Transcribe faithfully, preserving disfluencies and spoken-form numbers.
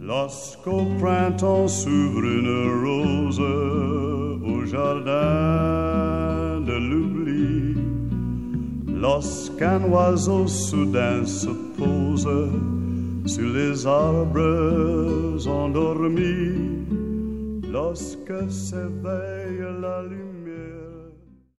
Lorsqu'au printemps s'ouvre une rose au jardin de l'oubli, lorsqu'un oiseau soudain se pose sur les arbres endormis, lorsque s'éveille la lumière